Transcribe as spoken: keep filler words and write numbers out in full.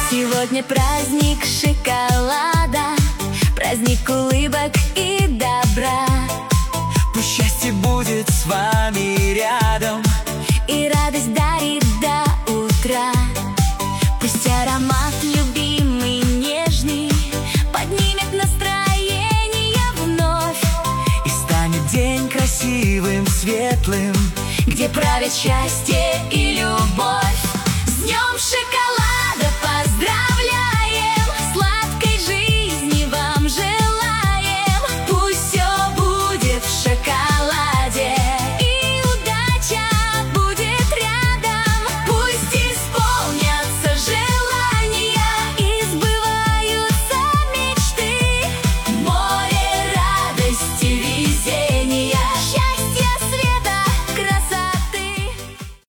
Сегодня праздник шоколада, праздник улыбок и добра. Пусть счастье будет с вами рядом и радость дарит до утра. Пусть аромат любимый, нежный поднимет настроение вновь, и станет день красивым, светлым, где правит счастье и любовь.